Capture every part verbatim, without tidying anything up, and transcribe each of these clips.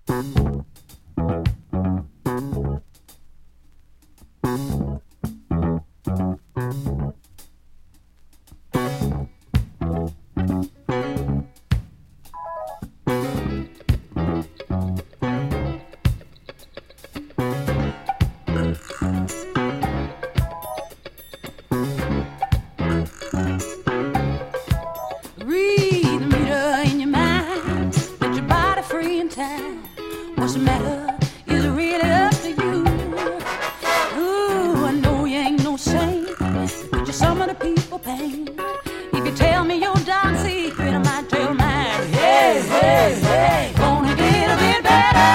What's the matter is really up to you. Ooh, I know you ain't no saint, but you're some of the people pain. If you tell me your dark secret, I might tell mine. Hey, hey, hey, gonna get a bit better.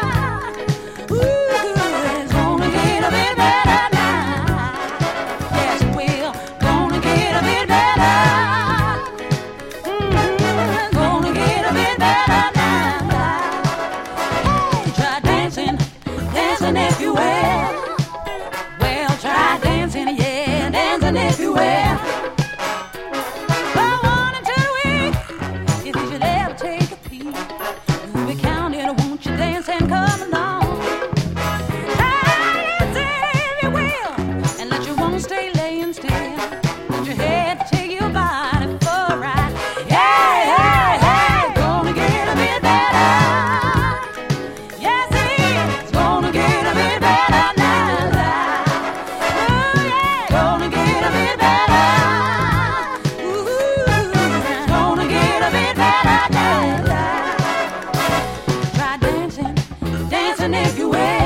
Ooh, it's gonna get a bit better now. Yes, it will, gonna get a bit better. Mm-hmm, it's gonna get a bit better now. If you will, well, try dancing, yeah, dancing if you will. For one and two weeks, if you should ever take a peek, you'll be counted, won't you dance and come along? Try dancing if you will, and let your woman stay laying still. Put your head, take your body for a ride. Hey, hey, hey, gonna get a bit better. Yes, it is gonna get a bit better now. Ooh, yeah, gonna get a bit better. Ooh, gonna get a bit better now. Try dancing, dancing if you will.